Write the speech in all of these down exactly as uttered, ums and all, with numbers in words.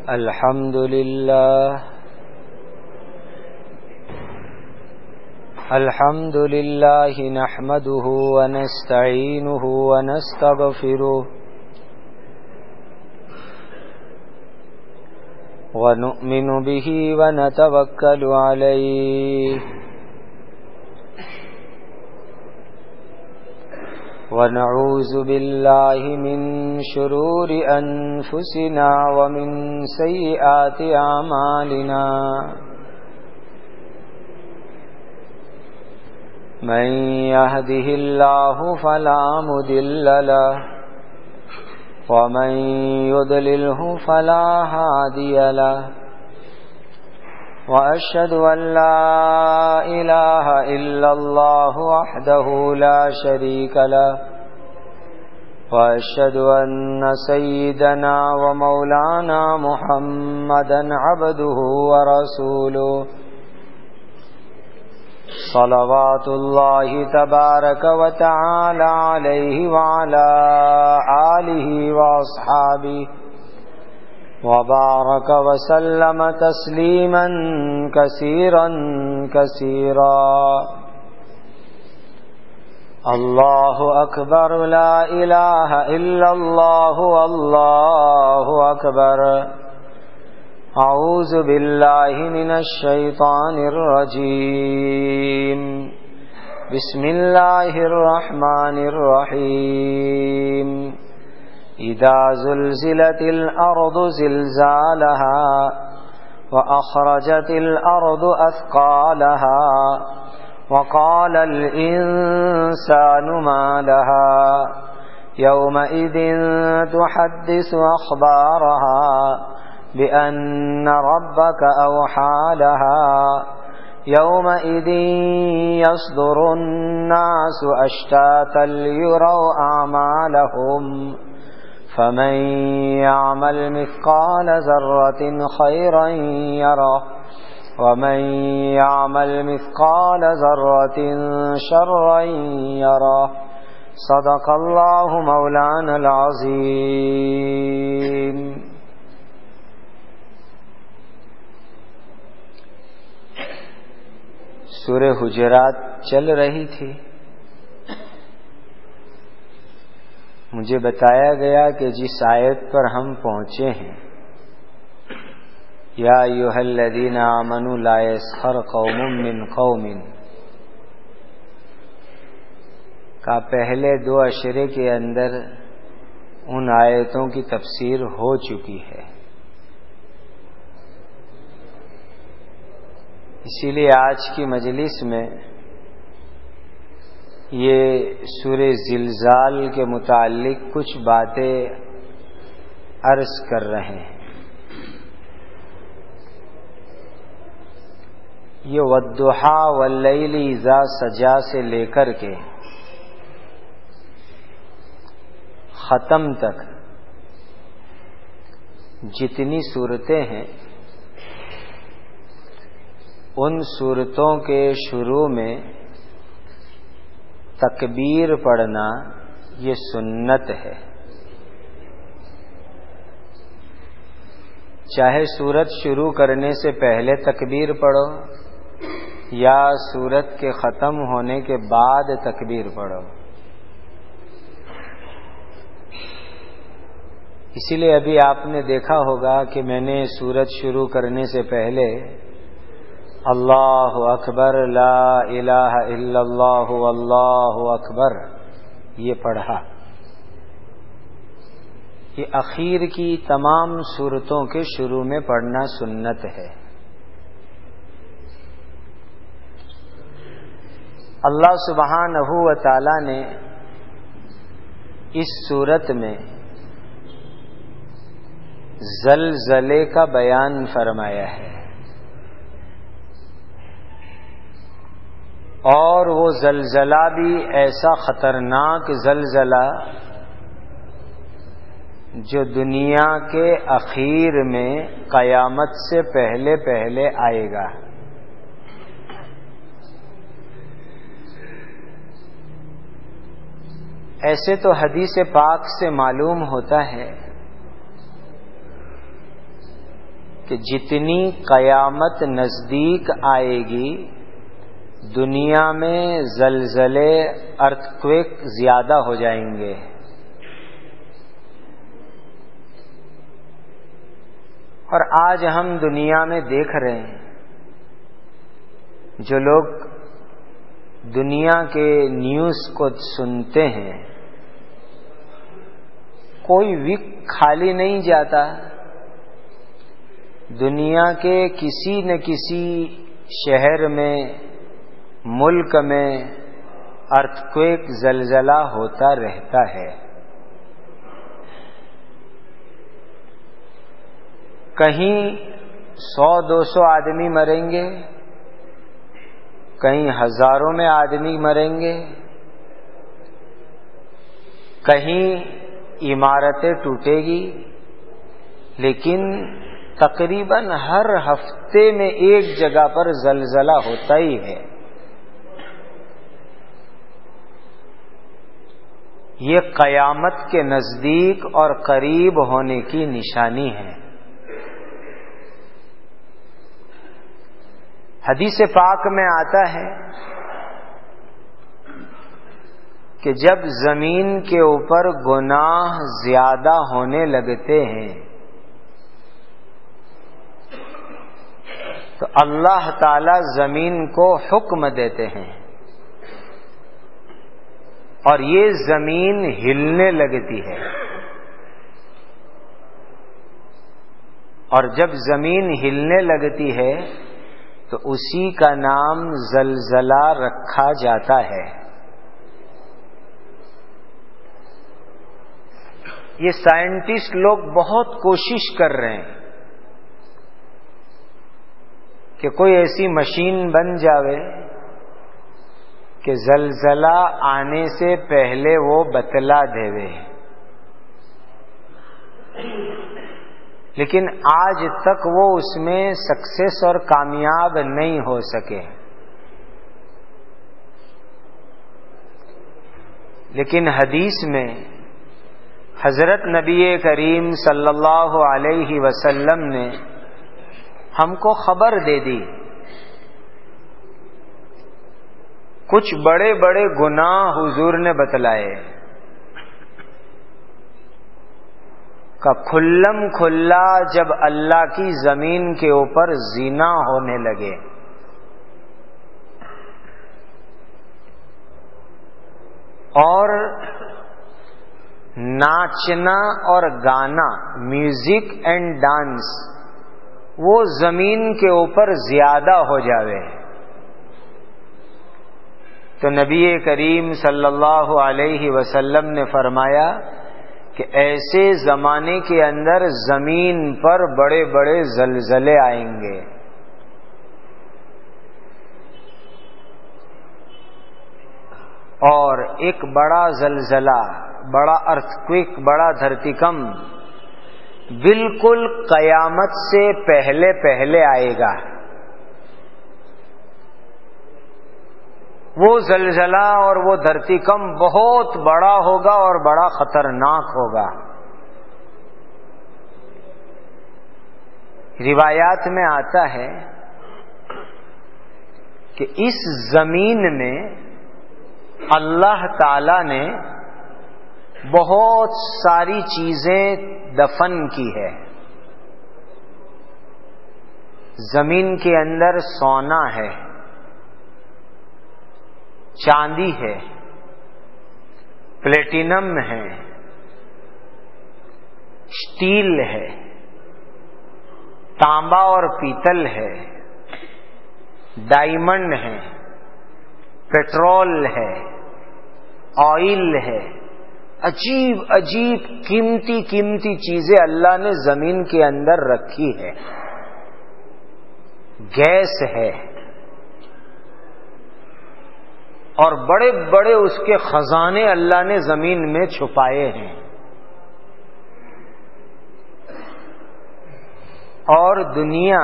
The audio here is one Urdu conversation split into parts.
الحمد لله الحمد لله نحمده ونستعينه ونستغفره ونؤمن به ونتوكل عليه ونعوذ بالله من شرور أنفسنا ومن سيئات أعمالنا من يهده الله فلا مضل له ومن يضلله فلا هادي له وأشهد أن لا إله إلا الله وحده لا شريك له وأشهد أن سيدنا ومولانا محمدا عبده ورسوله صلوات الله تبارك وتعالى عليه وعلى آله وأصحابه وبارك وسلم تسليما كثيرا كثيرا. الله أكبر لا إله إلا الله والله أكبر. أعوذ بالله من الشيطان الرجيم. بسم الله الرحمن الرحيم. إذا زلزلت الأرض زلزالها وأخرجت الأرض أثقالها وقال الإنسان ما لها يومئذ تحدث أخبارها بأن ربك أوحى لها يومئذ يصدر الناس أشتاتا ليروا أعمالهم فمن يعمل مثقال ذرة خيرا يره ومن يعمل مثقال ذرة شرا يره. صدق الله مولانا العظيم. سورہ حجرات چل رہی تھی. مجھے بتایا گیا کہ جس آیت پر ہم پہنچے ہیں یا ایھا الذین آمنوا لا یسخر قوم من قوم کا پہلے دو اشرے کے اندر ان آیتوں کی تفسیر ہو چکی ہے. اسی لیے آج کی مجلس میں یہ سورہ زلزال کے متعلق کچھ باتیں عرض کر رہے ہیں. یہ والضحی واللیل اذا سجا سے لے کر کے ختم تک جتنی صورتیں ہیں ان صورتوں کے شروع میں تکبیر پڑھنا یہ سنت ہے. چاہے سورت شروع کرنے سے پہلے تکبیر پڑھو یا سورت کے ختم ہونے کے بعد تکبیر پڑھو. اسی لیے ابھی آپ نے دیکھا ہوگا کہ میں نے سورت شروع کرنے سے پہلے اللہ اکبر لا الہ الا اللہ واللہ اکبر یہ پڑھا. یہ اخیر کی تمام سورتوں کے شروع میں پڑھنا سنت ہے. اللہ سبحانہ و تعالی نے اس سورت میں زلزلے کا بیان فرمایا ہے اور وہ زلزلہ بھی ایسا خطرناک زلزلہ جو دنیا کے اخیر میں قیامت سے پہلے پہلے آئے گا. ایسے تو حدیث پاک سے معلوم ہوتا ہے کہ جتنی قیامت نزدیک آئے گی دنیا میں زلزلے ارتھکویک زیادہ ہو جائیں گے. اور آج ہم دنیا میں دیکھ رہے ہیں جو لوگ دنیا کے نیوز کو سنتے ہیں کوئی ویک خالی نہیں جاتا. دنیا کے کسی نہ کسی شہر میں ملک میں ارتھکویک زلزلہ ہوتا رہتا ہے. کہیں سو دو سو آدمی مریں گے, کہیں ہزاروں میں آدمی مریں گے, کہیں عمارتیں ٹوٹے گی, لیکن تقریباً ہر ہفتے میں ایک جگہ پر زلزلہ ہوتا ہی ہے. یہ قیامت کے نزدیک اور قریب ہونے کی نشانی ہے. حدیث پاک میں آتا ہے کہ جب زمین کے اوپر گناہ زیادہ ہونے لگتے ہیں تو اللہ تعالی زمین کو حکم دیتے ہیں اور یہ زمین ہلنے لگتی ہے. اور جب زمین ہلنے لگتی ہے تو اسی کا نام زلزلہ رکھا جاتا ہے. یہ سائنٹسٹ لوگ بہت کوشش کر رہے ہیں کہ کوئی ایسی مشین بن جاوے کہ زلزلہ آنے سے پہلے وہ بتلا دے. لیکن آج تک وہ اس میں سکسیس اور کامیاب نہیں ہو سکے. لیکن حدیث میں حضرت نبی کریم صلی اللہ علیہ وسلم نے ہم کو خبر دے دی کچھ بڑے بڑے گناہ حضور نے بتلائے کا کھلم کھلا جب اللہ کی زمین کے اوپر زنا ہونے لگے اور ناچنا اور گانا میوزک اینڈ ڈانس وہ زمین کے اوپر زیادہ ہو جاوے تو نبی کریم صلی اللہ علیہ وسلم نے فرمایا کہ ایسے زمانے کے اندر زمین پر بڑے بڑے زلزلے آئیں گے. اور ایک بڑا زلزلہ, بڑا ارتھکویک, بڑا دھرتی کمب بالکل قیامت سے پہلے پہلے آئے گا. وہ زلزلہ اور وہ دھرتی کمب بہت بڑا ہوگا اور بڑا خطرناک ہوگا. روایات میں آتا ہے کہ اس زمین میں اللہ تعالی نے بہت ساری چیزیں دفن کی ہے. زمین کے اندر سونا ہے, چاندی ہے, پلیٹینم ہے, اسٹیل ہے, تانبا اور پیتل ہے, ڈائمنڈ ہے, پیٹرول ہے, آئل ہے, عجیب عجیب قیمتی قیمتی چیزیں اللہ نے زمین کے اندر رکھی ہے. گیس ہے اور بڑے بڑے اس کے خزانے اللہ نے زمین میں چھپائے ہیں. اور دنیا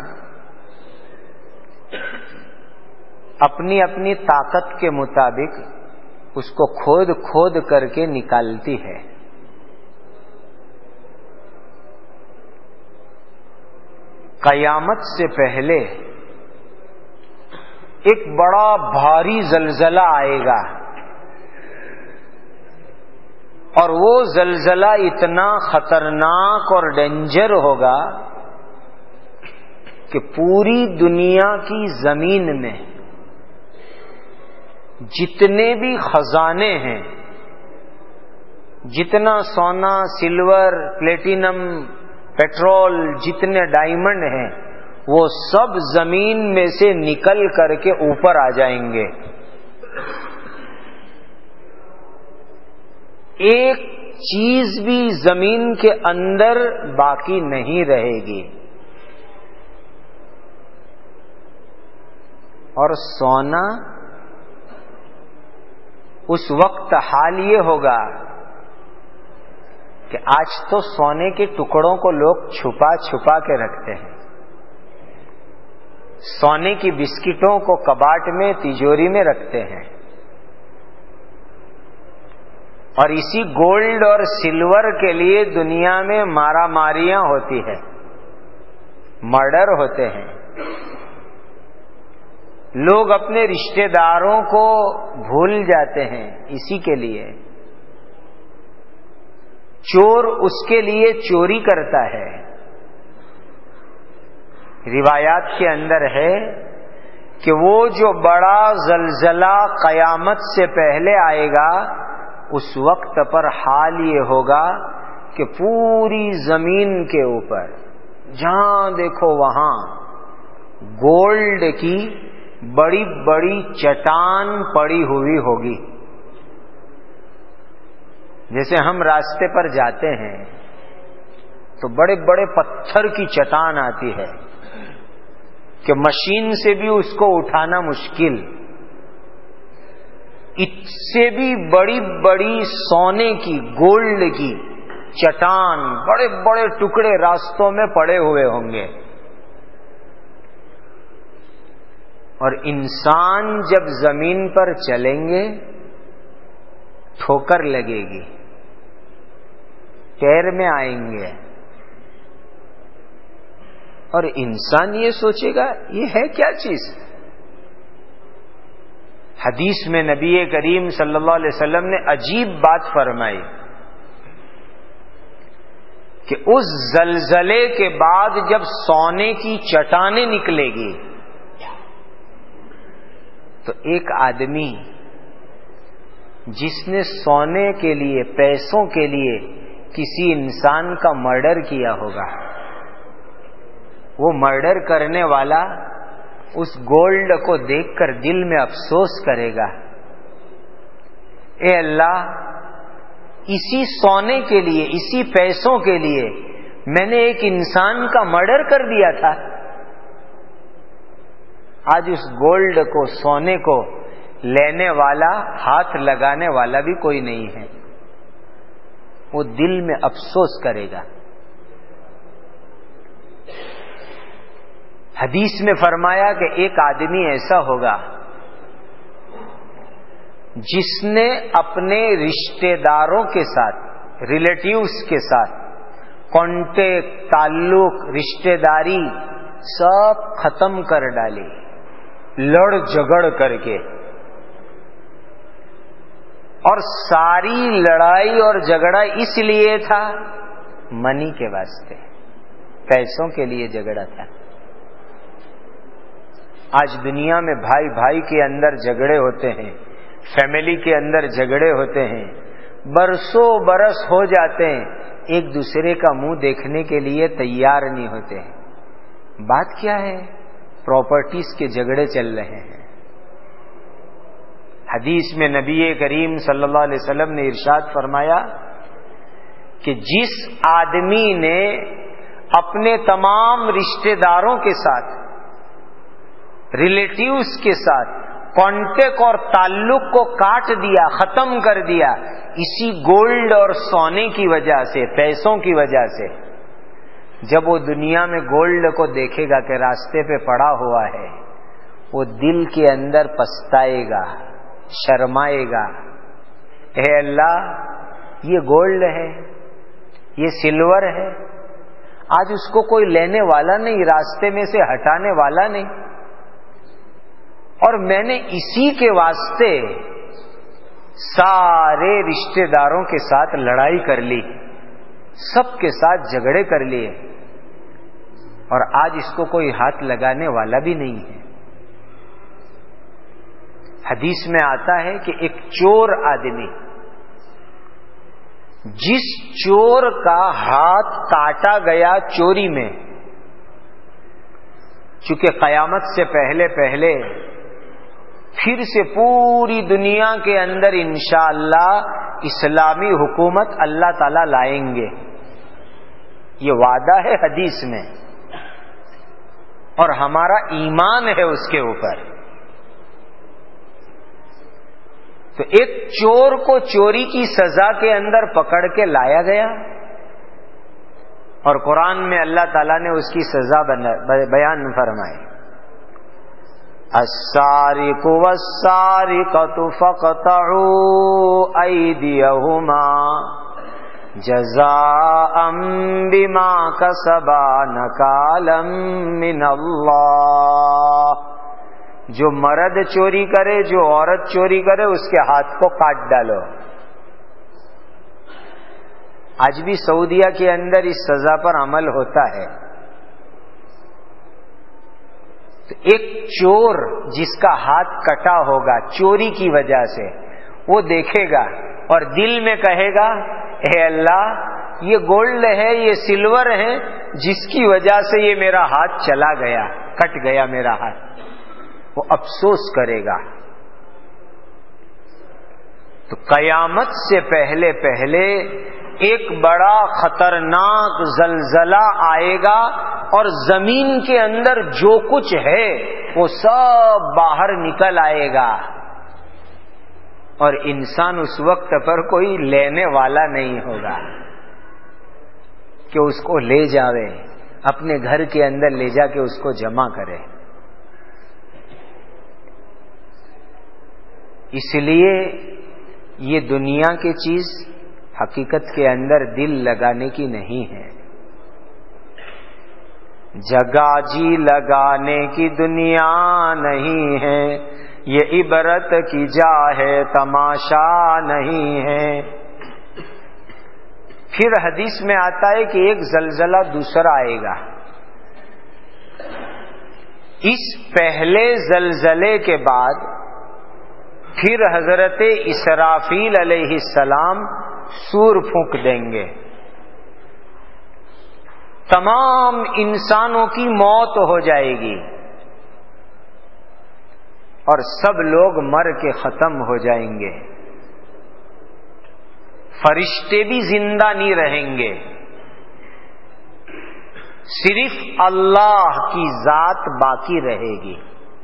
اپنی اپنی طاقت کے مطابق اس کو کھود کھود کر کے نکالتی ہے. قیامت سے پہلے ایک بڑا بھاری زلزلہ آئے گا، اور وہ زلزلہ اتنا خطرناک اور ڈینجر ہوگا کہ پوری دنیا کی زمین میں جتنے بھی خزانے ہیں، جتنا سونا، سلور، پلیٹینم، پیٹرول، جتنے ڈائمنڈ ہیں، وہ سب زمین میں سے نکل کر کے اوپر آ جائیں گے۔ ایک چیز بھی زمین کے اندر باقی نہیں رہے گی، اور سونا اس وقت حال یہ ہوگا کہ آج تو سونے کے ٹکڑوں کو لوگ چھپا چھپا کے رکھتے ہیں، سونے کی بسکٹوں کو کباٹ میں، تجوری میں رکھتے ہیں، اور اسی گولڈ اور سلور کے لیے دنیا میں مارا ماریاں ہوتی ہے، مرڈر ہوتے ہیں، لوگ اپنے رشتہ داروں کو بھول جاتے ہیں اسی کے لیے، چور اس کے لیے چوری کرتا ہے۔ روایات کے اندر ہے کہ وہ جو بڑا زلزلہ قیامت سے پہلے آئے گا، اس وقت پر حال یہ ہوگا کہ پوری زمین کے اوپر جہاں دیکھو وہاں گولڈ کی بڑی بڑی چٹان پڑی ہوئی ہوگی۔ جیسے ہم راستے پر جاتے ہیں تو بڑے بڑے پتھر کی چٹان آتی ہے کہ مشین سے بھی اس کو اٹھانا مشکل، اس سے بھی بڑی بڑی سونے کی، گولڈ کی چٹان، بڑے بڑے ٹکڑے راستوں میں پڑے ہوئے ہوں گے، اور انسان جب زمین پر چلیں گے ٹھوکر لگے گی، پیر میں آئیں گے، اور انسان یہ سوچے گا یہ ہے کیا چیز؟ حدیث میں نبی کریم صلی اللہ علیہ وسلم نے عجیب بات فرمائی کہ اس زلزلے کے بعد جب سونے کی چٹانیں نکلے گی تو ایک آدمی جس نے سونے کے لیے، پیسوں کے لیے کسی انسان کا مرڈر کیا ہوگا، وہ مرڈر کرنے والا اس گولڈ کو دیکھ کر دل میں افسوس کرے گا، اے اللہ، اسی سونے کے لیے، اسی پیسوں کے لیے میں نے ایک انسان کا مرڈر کر دیا تھا، آج اس گولڈ کو، سونے کو لینے والا، ہاتھ لگانے والا بھی کوئی نہیں ہے، وہ دل میں افسوس کرے گا۔ حدیث میں فرمایا کہ ایک آدمی ایسا ہوگا جس نے اپنے رشتہ داروں کے ساتھ، ریلیٹیوز کے ساتھ کانٹیکٹ، تعلق، رشتہ داری سب ختم کر ڈالی، لڑ جھگڑ کر کے، اور ساری لڑائی اور جھگڑا اس لیے تھا، منی کے واسطے، پیسوں کے لیے جھگڑا تھا۔ آج دنیا میں بھائی بھائی کے اندر جھگڑے ہوتے ہیں، فیملی کے اندر جھگڑے ہوتے ہیں، برسوں برس ہو جاتے ہیں، ایک دوسرے کا منہ دیکھنے کے لیے تیار نہیں ہوتے ہیں۔ بات کیا ہے؟ پراپرٹیز کے جھگڑے چل رہے ہیں۔ حدیث میں نبی کریم صلی اللہ علیہ وسلم نے ارشاد فرمایا کہ جس آدمی نے اپنے تمام رشتہ داروں کے ساتھ، ریلیٹیوز کے ساتھ کانٹیکٹ اور تعلق کو کاٹ دیا، ختم کر دیا، اسی گولڈ اور سونے کی وجہ سے، پیسوں کی وجہ سے، جب وہ دنیا میں گولڈ کو دیکھے گا کہ راستے پہ پڑا ہوا ہے، وہ دل کے اندر پچھتائے گا، شرمائے گا، اے اللہ، یہ گولڈ ہے، یہ سلور ہے، آج اس کو کوئی لینے والا نہیں، راستے میں سے ہٹانے والا نہیں. اور میں نے اسی کے واسطے سارے رشتہ داروں کے ساتھ لڑائی کر لی، سب کے ساتھ جھگڑے کر لیے، اور آج اس کو کوئی ہاتھ لگانے والا بھی نہیں ہے. حدیث میں آتا ہے کہ ایک چور آدمی، جس چور کا ہاتھ کاٹا گیا چوری میں، چونکہ قیامت سے پہلے پہلے پھر سے پوری دنیا کے اندر انشاءاللہ اسلامی حکومت اللہ تعالی لائیں گے، یہ وعدہ ہے حدیث میں، اور ہمارا ایمان ہے اس کے اوپر. تو ایک چور کو چوری کی سزا کے اندر پکڑ کے لایا گیا، اور قرآن میں اللہ تعالیٰ نے اس کی سزا بیان فرمائی. السارق والسارقۃ فاقطعوا ایدیہما جزاء بما کسبا نکالا من اللہ. جو مرد چوری کرے، جو عورت چوری کرے، اس کے ہاتھ کو کاٹ ڈالو. آج بھی سعودیہ کے اندر اس سزا پر عمل ہوتا ہے. تو ایک چور جس کا ہاتھ کٹا ہوگا چوری کی وجہ سے، وہ دیکھے گا اور دل میں کہے گا اے اللہ، یہ گولڈ ہے، یہ سلور ہے، جس کی وجہ سے یہ میرا ہاتھ چلا گیا، کٹ گیا میرا ہاتھ. وہ افسوس کرے گا. تو قیامت سے پہلے پہلے ایک بڑا خطرناک زلزلہ آئے گا، اور زمین کے اندر جو کچھ ہے وہ سب باہر نکل آئے گا، اور انسان اس وقت پر کوئی لینے والا نہیں ہوگا کہ اس کو لے جاوے، اپنے گھر کے اندر لے جا کے اس کو جمع کرے. اس لیے یہ دنیا کی چیز حقیقت کے اندر دل لگانے کی نہیں ہے. جگہ جی لگانے کی دنیا نہیں ہے، یہ عبرت کی جا ہے، تماشا نہیں ہے. پھر حدیث میں آتا ہے کہ ایک زلزلہ دوسرا آئے گا. اس پہلے زلزلے کے بعد پھر حضرت اسرافیل علیہ السلام سور پھونک دیں گے، تمام انسانوں کی موت ہو جائے گی، اور سب لوگ مر کے ختم ہو جائیں گے. فرشتے بھی زندہ نہیں رہیں گے، صرف اللہ کی ذات باقی رہے گی.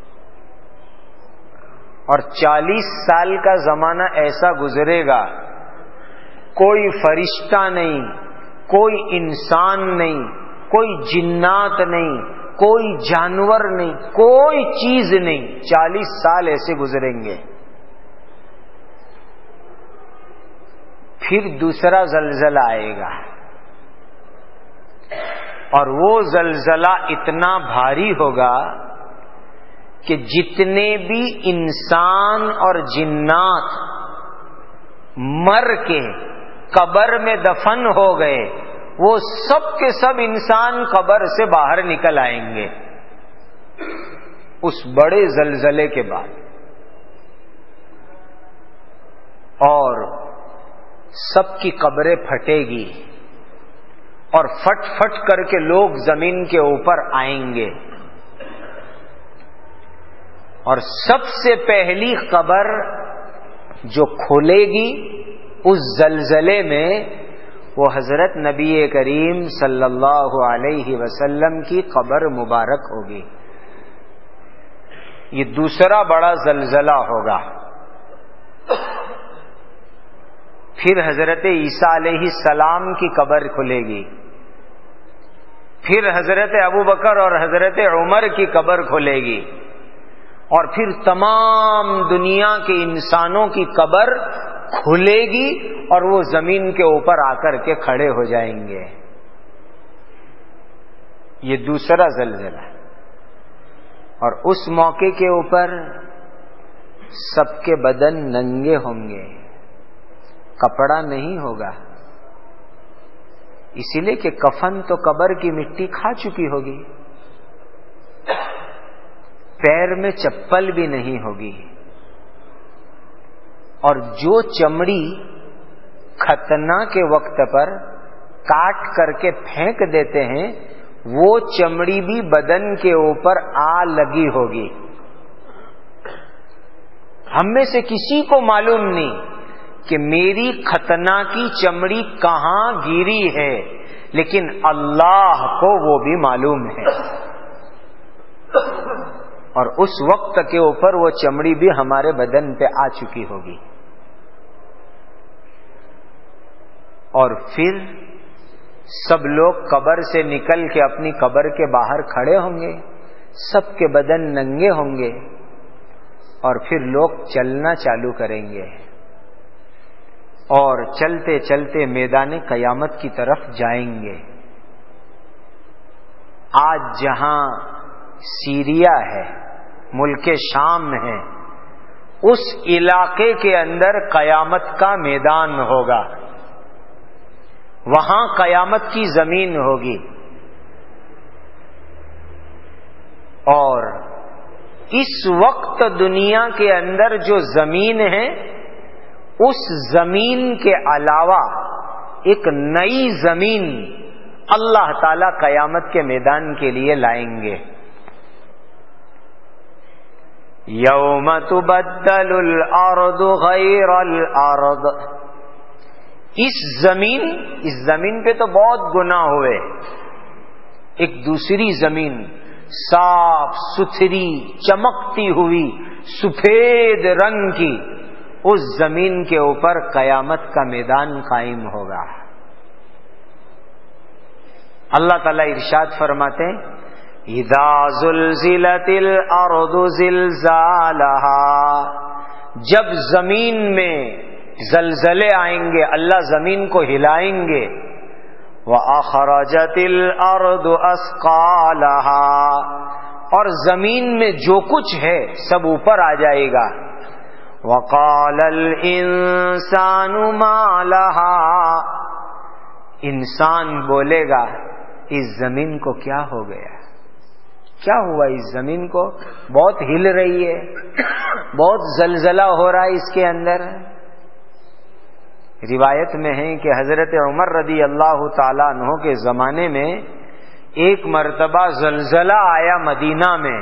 اور چالیس سال کا زمانہ ایسا گزرے گا، کوئی فرشتہ نہیں، کوئی انسان نہیں، کوئی جنات نہیں، کوئی جانور نہیں، کوئی چیز نہیں. چالیس سال ایسے گزریں گے. پھر دوسرا زلزلہ آئے گا، اور وہ زلزلہ اتنا بھاری ہوگا کہ جتنے بھی انسان اور جنات مر کے قبر میں دفن ہو گئے، وہ سب کے سب انسان قبر سے باہر نکل آئیں گے اس بڑے زلزلے کے بعد. اور سب کی قبریں پھٹے گی، اور پھٹ پھٹ کر کے لوگ زمین کے اوپر آئیں گے. اور سب سے پہلی قبر جو کھولے گی اس زلزلے میں، وہ حضرت نبی کریم صلی اللہ علیہ وسلم کی قبر مبارک ہوگی. یہ دوسرا بڑا زلزلہ ہوگا. پھر حضرت عیسیٰ علیہ السلام کی قبر کھلے گی. پھر حضرت ابوبکر اور حضرت عمر کی قبر کھلے گی. اور پھر تمام دنیا کے انسانوں کی قبر کھلے گی، اور وہ زمین کے اوپر آ کر کے کھڑے ہو جائیں گے. یہ دوسرا زلزلہ، اور اس موقع کے اوپر سب کے بدن ننگے ہوں گے، کپڑا نہیں ہوگا، اسی لیے کہ کفن تو قبر کی مٹی کھا چکی ہوگی، پیر میں چپل بھی نہیں ہوگی، اور جو چمڑی ختنہ کے وقت پر کاٹ کر کے پھینک دیتے ہیں وہ چمڑی بھی بدن کے اوپر آ لگی ہوگی۔ ہم میں سے کسی کو معلوم نہیں کہ میری ختنہ کی چمڑی کہاں گری ہے، لیکن اللہ کو وہ بھی معلوم ہے، اور اس وقت کے اوپر وہ چمڑی بھی ہمارے بدن پہ آ چکی ہوگی۔ اور پھر سب لوگ قبر سے نکل کے اپنی قبر کے باہر کھڑے ہوں گے، سب کے بدن ننگے ہوں گے، اور پھر لوگ چلنا چالو کریں گے، اور چلتے چلتے میدان قیامت کی طرف جائیں گے۔ آج جہاں سیریا ہے، ملک شام ہے، اس علاقے کے اندر قیامت کا میدان ہوگا، وہاں قیامت کی زمین ہوگی، اور اس وقت دنیا کے اندر جو زمین ہے اس زمین کے علاوہ ایک نئی زمین اللہ تعالی قیامت کے میدان کے لیے لائیں گے۔ یوم تبدل الارض غیر الارض، اس زمین اس زمین پہ تو بہت گناہ ہوئے، ایک دوسری زمین صاف ستھری چمکتی ہوئی سفید رنگ کی، اس زمین کے اوپر قیامت کا میدان قائم ہوگا۔ اللہ تعالیٰ ارشاد فرماتے ہیں اذا زلزلت الارض زلزالہا، جب زمین میں زلزلے آئیں گے اللہ زمین کو ہلائیں گے، وَأَخْرَجَتِ الْأَرْضُ أَثْقَالَهَا، اور زمین میں جو کچھ ہے سب اوپر آ جائے گا، وَقَالَ الْإِنسَانُ مَا لَهَا، انسان بولے گا اس زمین کو کیا ہو گیا، کیا ہوا اس زمین کو، بہت ہل رہی ہے، بہت زلزلہ ہو رہا ہے اس کے اندر۔ روایت میں ہے کہ حضرت عمر رضی اللہ تعالیٰ عنہ کے زمانے میں ایک مرتبہ زلزلہ آیا مدینہ میں،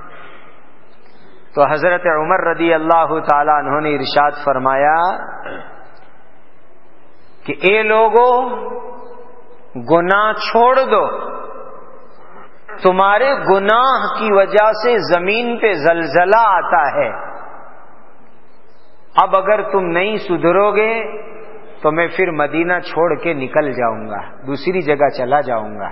تو حضرت عمر رضی اللہ تعالیٰ عنہ نے ارشاد فرمایا کہ اے لوگو گناہ چھوڑ دو، تمہارے گناہ کی وجہ سے زمین پہ زلزلہ آتا ہے، اب اگر تم نہیں سدھرو گے تو میں پھر مدینہ چھوڑ کے نکل جاؤں گا، دوسری جگہ چلا جاؤں گا۔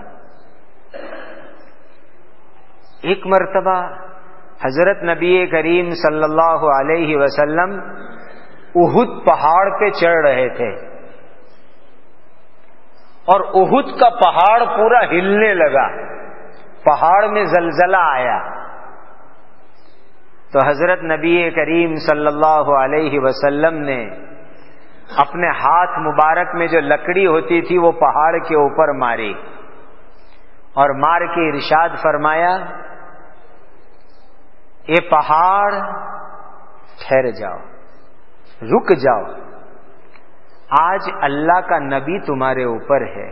ایک مرتبہ حضرت نبی کریم صلی اللہ علیہ وسلم احد پہاڑ پہ چڑھ رہے تھے، اور احد کا پہاڑ پورا ہلنے لگا، پہاڑ میں زلزلہ آیا، تو حضرت نبی کریم صلی اللہ علیہ وسلم نے اپنے ہاتھ مبارک میں جو لکڑی ہوتی تھی وہ پہاڑ کے اوپر ماری، اور مار کے ارشاد فرمایا اے پہاڑ ٹھہر جاؤ، رک جاؤ، آج اللہ کا نبی تمہارے اوپر ہے،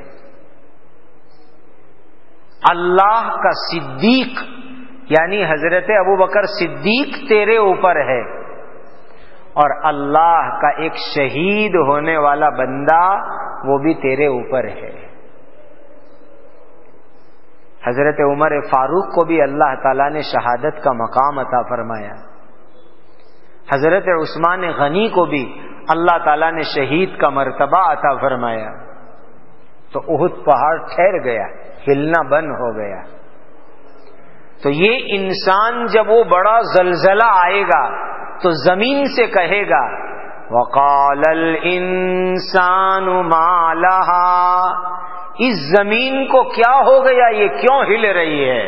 اللہ کا صدیق یعنی حضرت ابو بکر صدیق تیرے اوپر ہے، اور اللہ کا ایک شہید ہونے والا بندہ وہ بھی تیرے اوپر ہے۔ حضرت عمر فاروق کو بھی اللہ تعالیٰ نے شہادت کا مقام عطا فرمایا، حضرت عثمان غنی کو بھی اللہ تعالیٰ نے شہید کا مرتبہ عطا فرمایا، تو احد پہاڑ ٹھہر گیا، ہلنا بند ہو گیا۔ تو یہ انسان جب وہ بڑا زلزلہ آئے گا تو زمین سے کہے گا وَقَالَ الْإِنسَانُ مَا لَهَا، اس زمین کو کیا ہو گیا، یہ کیوں ہل رہی ہے؟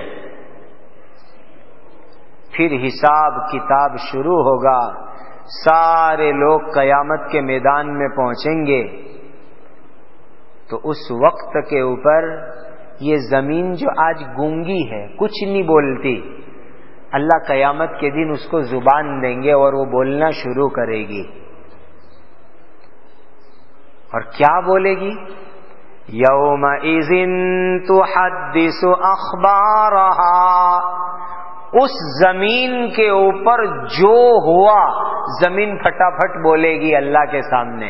پھر حساب کتاب شروع ہوگا، سارے لوگ قیامت کے میدان میں پہنچیں گے، تو اس وقت کے اوپر یہ زمین جو آج گونگی ہے، کچھ نہیں بولتی، اللہ قیامت کے دن اس کو زبان دیں گے اور وہ بولنا شروع کرے گی۔ اور کیا بولے گی؟ یومئذ تحدث اخبارہا، اس زمین کے اوپر جو ہوا زمین پھٹافٹ بولے گی اللہ کے سامنے۔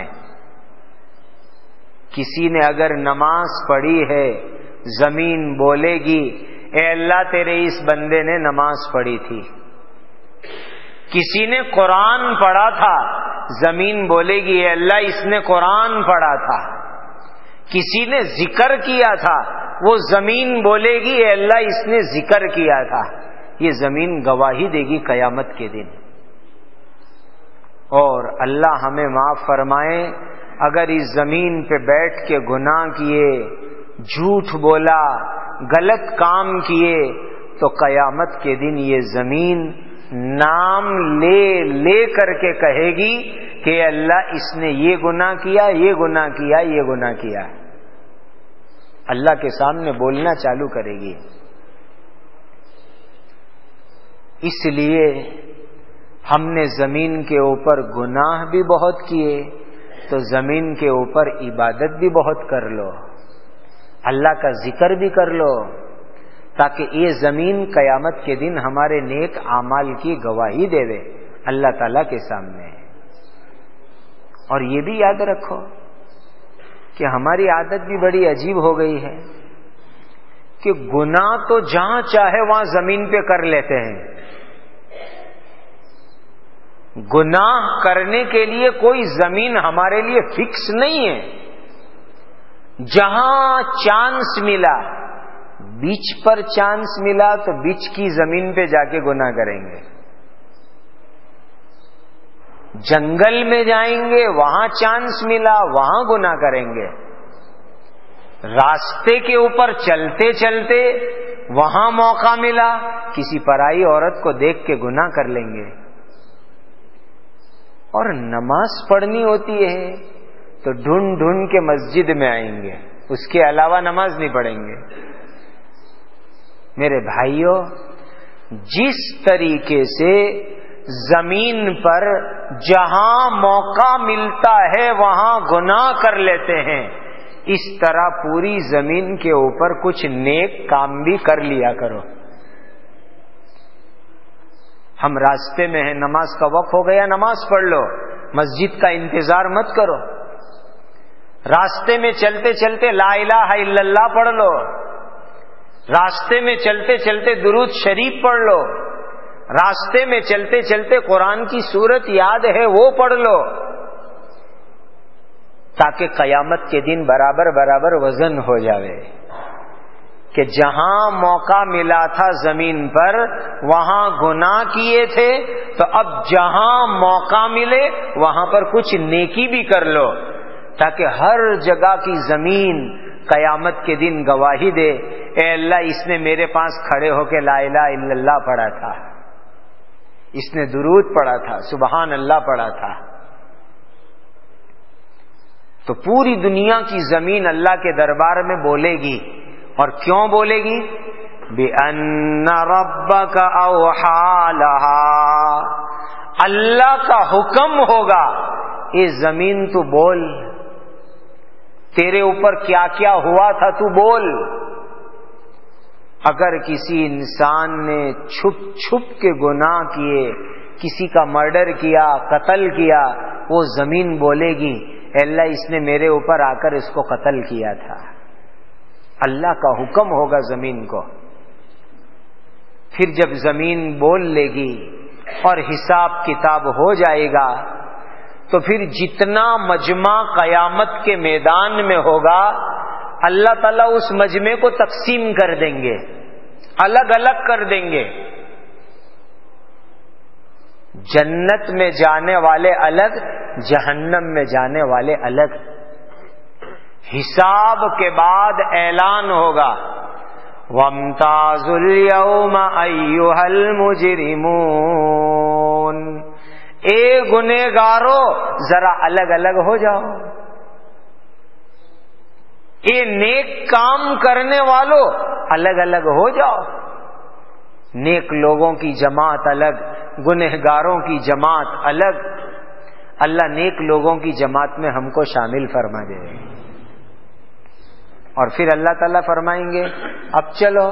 کسی نے اگر نماز پڑھی ہے، زمین بولے گی اے اللہ تیرے اس بندے نے نماز پڑھی تھی۔ کسی نے قرآن پڑھا تھا، زمین بولے گی اے اللہ اس نے قرآن پڑھا تھا۔ کسی نے ذکر کیا تھا، وہ زمین بولے گی اے اللہ اس نے ذکر کیا تھا۔ یہ زمین گواہی دے گی قیامت کے دن۔ اور اللہ ہمیں معاف فرمائے، اگر اس زمین پہ بیٹھ کے گناہ کیے، جھوٹ بولا، غلط کام کیے، تو قیامت کے دن یہ زمین نام لے لے کر کے کہے گی کہ اللہ اس نے یہ گناہ کیا، یہ گناہ کیا، یہ گناہ کیا۔ اللہ کے سامنے بولنا چالو کرے گی۔ اس لیے ہم نے زمین کے اوپر گناہ بھی بہت کیے، تو زمین کے اوپر عبادت بھی بہت کر لو، اللہ کا ذکر بھی کر لو، تاکہ یہ زمین قیامت کے دن ہمارے نیک اعمال کی گواہی دے دے اللہ تعالی کے سامنے۔ اور یہ بھی یاد رکھو کہ ہماری عادت بھی بڑی عجیب ہو گئی ہے کہ گناہ تو جہاں چاہے وہاں زمین پہ کر لیتے ہیں۔ گناہ کرنے کے لیے کوئی زمین ہمارے لیے فکس نہیں ہے۔ جہاں چانس ملا، بیچ پر چانس ملا تو بیچ کی زمین پہ جا کے گناہ کریں گے۔ جنگل میں جائیں گے، وہاں چانس ملا وہاں گناہ کریں گے۔ راستے کے اوپر چلتے چلتے وہاں موقع ملا، کسی پرائی عورت کو دیکھ کے گناہ کر لیں گے۔ اور نماز پڑھنی ہوتی ہے تو ڈھونڈ ڈھونڈ کے مسجد میں آئیں گے، اس کے علاوہ نماز نہیں پڑھیں گے۔ میرے بھائیوں، جس طریقے سے زمین پر جہاں موقع ملتا ہے وہاں گناہ کر لیتے ہیں، اس طرح پوری زمین کے اوپر کچھ نیک کام بھی کر لیا کرو۔ ہم راستے میں ہیں، نماز کا وقت ہو گیا، نماز پڑھ لو، مسجد کا انتظار مت کرو۔ راستے میں چلتے چلتے لا الہ الا اللہ پڑھ لو، راستے میں چلتے چلتے درود شریف پڑھ لو، راستے میں چلتے چلتے قرآن کی سورت یاد ہے وہ پڑھ لو، تاکہ قیامت کے دن برابر برابر وزن ہو جاوے کہ جہاں موقع ملا تھا زمین پر وہاں گناہ کیے تھے، تو اب جہاں موقع ملے وہاں پر کچھ نیکی بھی کر لو، تاکہ ہر جگہ کی زمین قیامت کے دن گواہی دے اے اللہ اس نے میرے پاس کھڑے ہو کے لا الہ الا اللہ پڑھا تھا، اس نے درود پڑھا تھا، سبحان اللہ پڑھا تھا۔ تو پوری دنیا کی زمین اللہ کے دربار میں بولے گی، اور کیوں بولے گی؟ بِأَنَّ رَبَّكَ أَوْحَى لَهَا، اللہ کا حکم ہوگا اے زمین تو بول، تیرے اوپر کیا کیا ہوا تھا تو بول۔ اگر کسی انسان نے چھپ چھپ کے گناہ کیے، کسی کا مرڈر کیا، قتل کیا، وہ زمین بولے گی اے اللہ اس نے میرے اوپر آ کر اس کو قتل کیا تھا۔ اللہ کا حکم ہوگا زمین کو۔ پھر جب زمین بول لے گی اور حساب کتاب ہو جائے گا، تو پھر جتنا مجمع قیامت کے میدان میں ہوگا اللہ تعالیٰ اس مجمع کو تقسیم کر دیں گے، الگ الگ کر دیں گے۔ جنت میں جانے والے الگ، جہنم میں جانے والے الگ۔ حساب کے بعد اعلان ہوگا وَامْتَازُوا الْيَوْمَ أَيُّهَا الْمُجْرِمُونَ، اے گنہگارو ذرا الگ الگ ہو جاؤ، اے نیک کام کرنے والو الگ الگ ہو جاؤ۔ نیک لوگوں کی جماعت الگ، گنہگاروں کی جماعت الگ۔ اللہ نیک لوگوں کی جماعت میں ہم کو شامل فرما دے۔ اور پھر اللہ تعالیٰ فرمائیں گے اب چلو،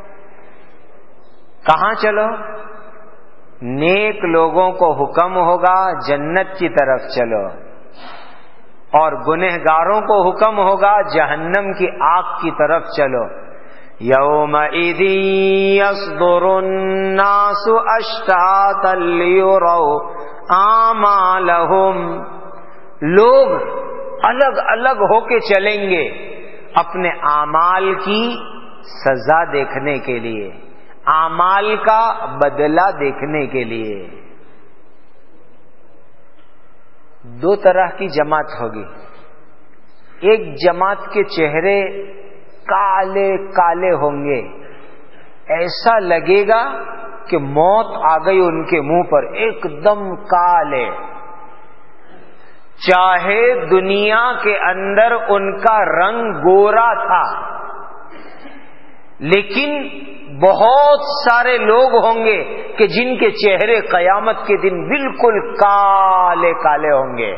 کہاں چلو؟ نیک لوگوں کو حکم ہوگا جنت کی طرف چلو، اور گنہگاروں کو حکم ہوگا جہنم کی آگ کی طرف چلو۔ یومئذ یصدر الناس اشتاتا لیروا اعمالہم، لوگ الگ الگ ہو کے چلیں گے اپنے اعمال کی سزا دیکھنے کے لیے، اعمال کا بدلہ دیکھنے کے لیے۔ دو طرح کی جماعت ہوگی، ایک جماعت کے چہرے کالے کالے ہوں گے، ایسا لگے گا کہ موت آ گئی ان کے منہ پر، ایک دم کالے، چاہے دنیا کے اندر ان کا رنگ گورا تھا، لیکن بہت سارے لوگ ہوں گے کہ جن کے چہرے قیامت کے دن بالکل کالے کالے ہوں گے۔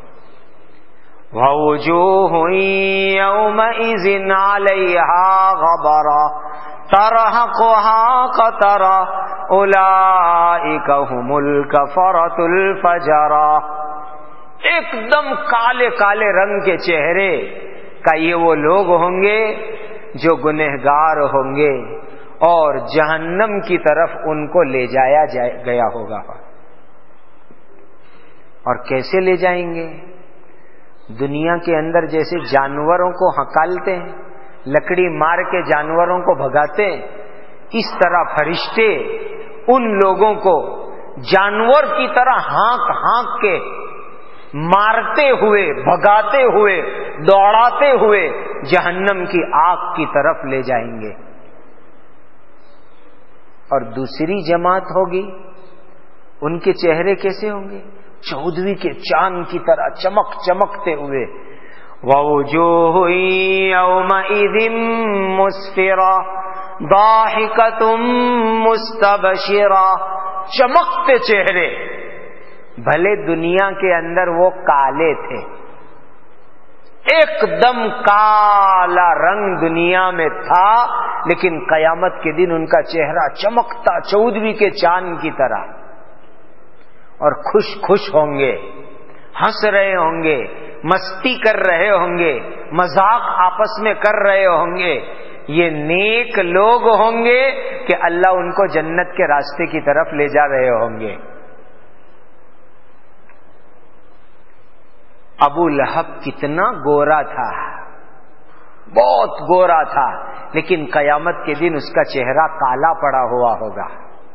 وَوُجُوهٌ يَوْمَئِذٍ عَلَيْهَا غَبَرَةٌ تَرْهَقُهَا قَتَرَةٌ أُولَئِكَ هُمُ الْكَفَرَةُ الْفَجَرَةُ، ایک دم کالے کالے رنگ کے چہرے کا یہ وہ لوگ ہوں گے جو گنہگار ہوں گے، اور جہنم کی طرف ان کو لے جایا گیا ہوگا۔ اور کیسے لے جائیں گے؟ دنیا کے اندر جیسے جانوروں کو ہکالتے ہیں، لکڑی مار کے جانوروں کو بھگاتے ہیں، اس طرح فرشتے ان لوگوں کو جانور کی طرح ہانک ہانک کے مارتے ہوئے، بھگاتے ہوئے، دوڑاتے ہوئے جہنم کی آگ کی طرف لے جائیں گے۔ اور دوسری جماعت ہوگی، ان کے چہرے کیسے ہوں گے؟ چودھویں کے چاند کی طرح چمک چمکتے ہوئے۔ وَوُجُوهٌ يَوْمَئِذٍ مُسْفِرَةٌ ضَاحِكَةٌ مُسْتَبْشِرَةٌ، چمکتے چہرے، بھلے دنیا کے اندر وہ کالے تھے، ایک دم کالا رنگ دنیا میں تھا، لیکن قیامت کے دن ان کا چہرہ چمکتا چودھویں کے چاند کی طرح، اور خوش خوش ہوں گے، ہنس رہے ہوں گے، مستی کر رہے ہوں گے، مذاق آپس میں کر رہے ہوں گے۔ یہ نیک لوگ ہوں گے کہ اللہ ان کو جنت کے راستے کی طرف لے جا رہے ہوں گے۔ ابو لہب کتنا گورا تھا، بہت گورا تھا، لیکن قیامت کے دن اس کا چہرہ کالا پڑا ہوا ہوگا۔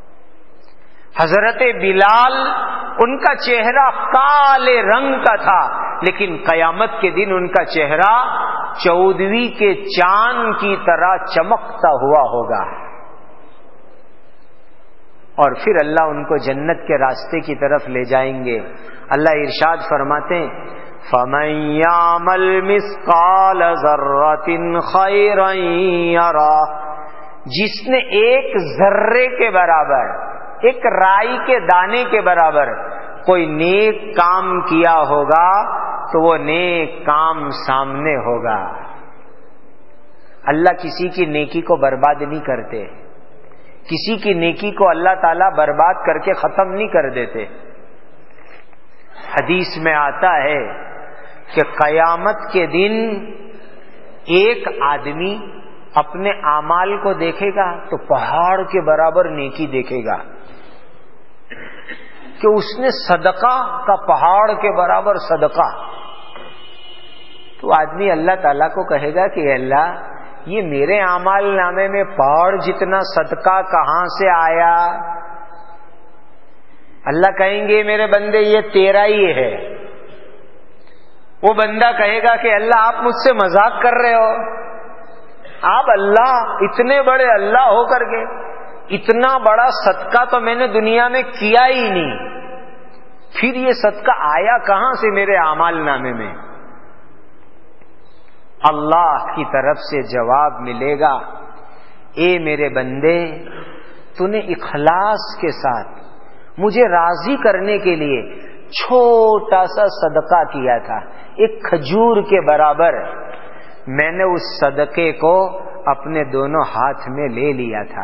حضرت بلال ان کا چہرہ کالے رنگ کا تھا، لیکن قیامت کے دن ان کا چہرہ چودھویں کے چاند کی طرح چمکتا ہوا ہوگا۔ اور پھر اللہ ان کو جنت کے راستے کی طرف لے جائیں گے۔ اللہ ارشاد فرماتے ہیں فَمَن يَعْمَلْ مِثْقَالَ ذَرَّةٍ خَيْرًا يَرَهُ، جس نے ایک ذرے کے برابر، ایک رائی کے دانے کے برابر کوئی نیک کام کیا ہوگا تو وہ نیک کام سامنے ہوگا۔ اللہ کسی کی نیکی کو برباد نہیں کرتے، کسی کی نیکی کو اللہ تعالیٰ برباد کر کے ختم نہیں کر دیتے۔ حدیث میں آتا ہے کہ قیامت کے دن ایک آدمی اپنے اعمال کو دیکھے گا تو پہاڑ کے برابر نیکی دیکھے گا، کہ اس نے صدقہ کا پہاڑ کے برابر صدقہ۔ تو آدمی اللہ تعالیٰ کو کہے گا کہ اللہ، یہ میرے اعمال نامے میں پہاڑ جتنا صدقہ کہاں سے آیا؟ اللہ کہیں گے میرے بندے یہ تیرا ہی ہے، وہ بندہ کہے گا کہ اللہ آپ مجھ سے مذاق کر رہے ہو، آپ اللہ اتنے بڑے اللہ ہو کر کے اتنا بڑا صدقہ تو میں نے دنیا میں کیا ہی نہیں، پھر یہ صدقہ آیا کہاں سے میرے اعمال نامے میں؟ اللہ کی طرف سے جواب ملے گا، اے میرے بندے، تو نے اخلاص کے ساتھ مجھے راضی کرنے کے لیے چھوٹا سا صدقہ کیا تھا، ایک کھجور کے برابر، میں نے اس صدقے کو اپنے دونوں ہاتھ میں لے لیا تھا۔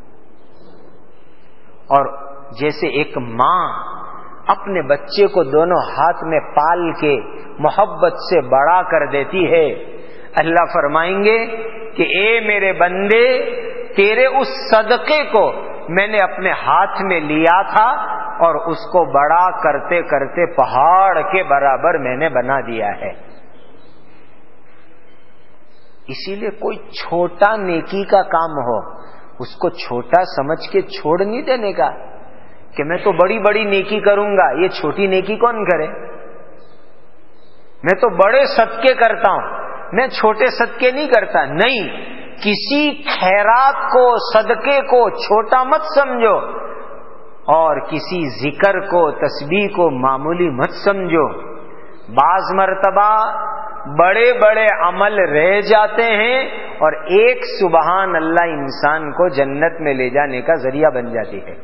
اور جیسے ایک ماں اپنے بچے کو دونوں ہاتھ میں پال کے محبت سے بڑا کر دیتی ہے، اللہ فرمائیں گے کہ اے میرے بندے، تیرے اس صدقے کو میں نے اپنے ہاتھ میں لیا تھا اور اس کو بڑا کرتے کرتے پہاڑ کے برابر میں نے بنا دیا ہے۔ اسی لیے کوئی چھوٹا نیکی کا کام ہو اس کو چھوٹا سمجھ کے چھوڑ نہیں دینے کا کہ میں تو بڑی بڑی نیکی کروں گا، یہ چھوٹی نیکی کون کرے؟ میں تو بڑے صدقے کرتا ہوں، میں چھوٹے صدقے نہیں کرتا۔ نہیں، کسی خیرات کو، صدقے کو چھوٹا مت سمجھو، اور کسی ذکر کو، تسبیح کو معمولی مت سمجھو۔ بعض مرتبہ بڑے بڑے عمل رہ جاتے ہیں اور ایک سبحان اللہ انسان کو جنت میں لے جانے کا ذریعہ بن جاتی ہے۔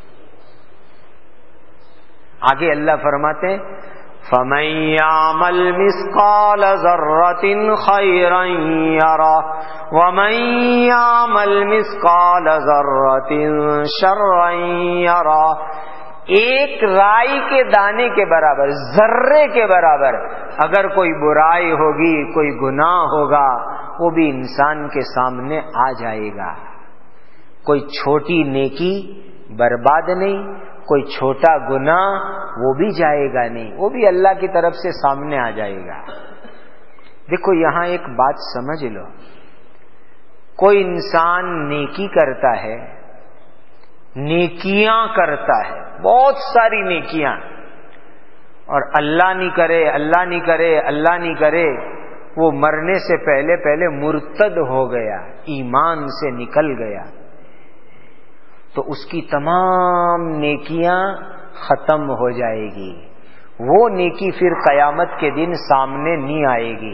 آگے اللہ فرماتے ہیں فَمَن يَعْمَلْ مِثْقَالَ ذَرَّةٍ خَيْرًا يَرَهُ وَمَن يَعْمَلْ مِثْقَالَ ذَرَّةٍ شَرًّا يَرَهُ۔ ایک رائی کے دانے کے برابر، ذرے کے برابر اگر کوئی برائی ہوگی، کوئی گناہ ہوگا، وہ بھی انسان کے سامنے آ جائے گا۔ کوئی چھوٹی نیکی برباد نہیں، کوئی چھوٹا گناہ وہ بھی جائے گا نہیں، وہ بھی اللہ کی طرف سے سامنے آ جائے گا۔ دیکھو یہاں ایک بات سمجھ لو، کوئی انسان نیکی کرتا ہے، نیکیاں کرتا ہے، بہت ساری نیکیاں، اور اللہ نہیں کرے، اللہ نہیں کرے، اللہ نہیں کرے، وہ مرنے سے پہلے پہلے مرتد ہو گیا، ایمان سے نکل گیا، تو اس کی تمام نیکیاں ختم ہو جائے گی، وہ نیکی پھر قیامت کے دن سامنے نہیں آئے گی،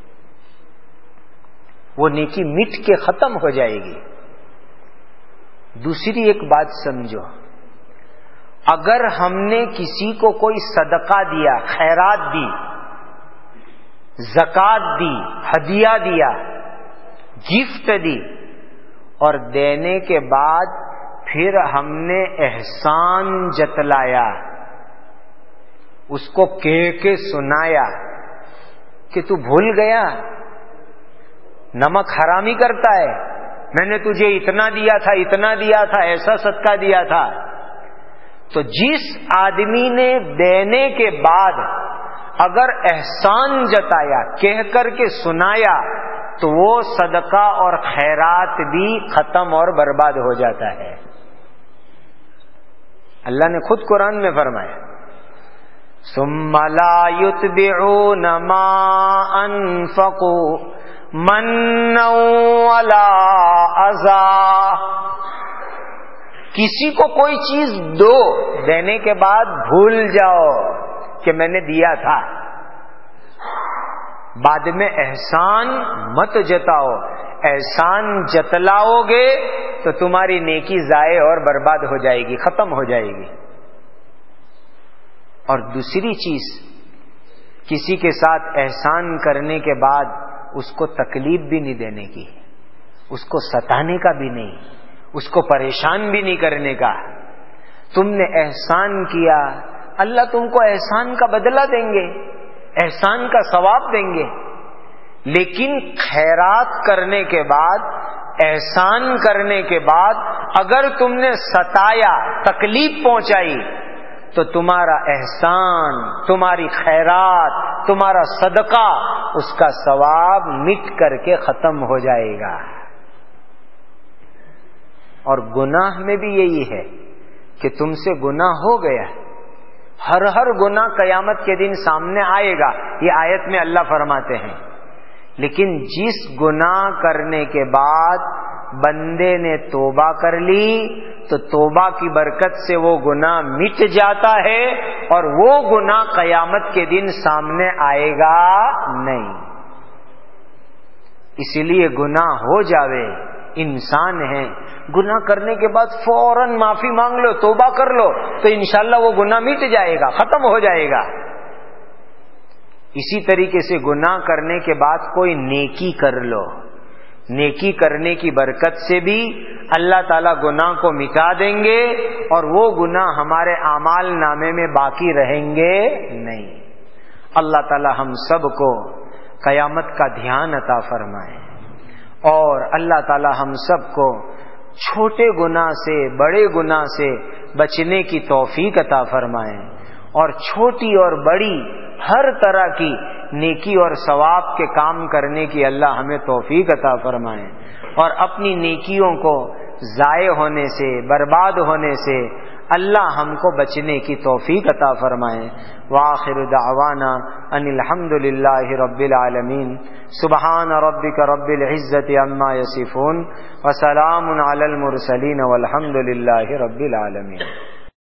وہ نیکی مٹ کے ختم ہو جائے گی۔ دوسری ایک بات سمجھو، اگر ہم نے کسی کو کوئی صدقہ دیا، خیرات دی، زکوٰۃ دی، ہدیہ دیا، گفٹ دی، اور دینے کے بعد پھر ہم نے احسان جتلایا، اس کو کہہ کے سنایا کہ تو بھول گیا، نمک حرامی کرتا ہے، میں نے تجھے اتنا دیا تھا، اتنا دیا تھا، ایسا صدقہ دیا تھا، تو جس آدمی نے دینے کے بعد اگر احسان جتایا، کہہ کر کے سنایا، تو وہ صدقہ اور خیرات بھی ختم اور برباد ہو جاتا ہے۔ اللہ نے خود قرآن میں فرمایا ثم لا يتبعون ما انفقوا منا ولا اذى، کسی کو کوئی چیز دو، دینے کے بعد بھول جاؤ کہ میں نے دیا تھا، بعد میں احسان مت جتاؤ، احسان جتلاؤ گے تو تمہاری نیکی ضائع اور برباد ہو جائے گی، ختم ہو جائے گی۔ اور دوسری چیز، کسی کے ساتھ احسان کرنے کے بعد اس کو تکلیف بھی نہیں دینے کی، اس کو ستانے کا بھی نہیں، اس کو پریشان بھی نہیں کرنے کا۔ تم نے احسان کیا، اللہ تم کو احسان کا بدلہ دیں گے، احسان کا ثواب دیں گے، لیکن خیرات کرنے کے بعد، احسان کرنے کے بعد اگر تم نے ستایا، تکلیف پہنچائی، تو تمہارا احسان، تمہاری خیرات، تمہارا صدقہ، اس کا ثواب مٹ کر کے ختم ہو جائے گا۔ اور گناہ میں بھی یہی ہے کہ تم سے گناہ ہو گیا، ہر ہر گناہ قیامت کے دن سامنے آئے گا، یہ آیت میں اللہ فرماتے ہیں. لیکن جس گناہ کرنے کے بعد بندے نے توبہ کر لی تو توبہ کی برکت سے وہ گناہ مٹ جاتا ہے اور وہ گناہ قیامت کے دن سامنے آئے گا نہیں. اسی لیے گناہ ہو جاوے، انسان ہے، گناہ کرنے کے بعد فوراً معافی مانگ لو، توبہ کر لو تو انشاءاللہ وہ گناہ مٹ جائے گا، ختم ہو جائے گا. اسی طریقے سے گناہ کرنے کے بعد کوئی نیکی کر لو، نیکی کرنے کی برکت سے بھی اللہ تعالیٰ گناہ کو مٹا دیں گے اور وہ گناہ ہمارے اعمال نامے میں باقی رہیں گے نہیں. اللہ تعالیٰ ہم سب کو قیامت کا دھیان عطا فرمائے اور اللہ تعالیٰ ہم سب کو چھوٹے گناہ سے بڑے گناہ سے بچنے کی توفیق عطا فرمائے اور چھوٹی اور بڑی ہر طرح کی نیکی اور ثواب کے کام کرنے کی اللہ ہمیں توفیق عطا فرمائے اور اپنی نیکیوں کو ضائع ہونے سے برباد ہونے سے اللہ ہم کو بچنے کی توفیق عطا فرمائے. وآخر دعوانا ان الحمد للہ رب العالمین. سبحان ربک رب العزت عما یصفون وسلام علی المرسلین والحمد للہ رب العالمین.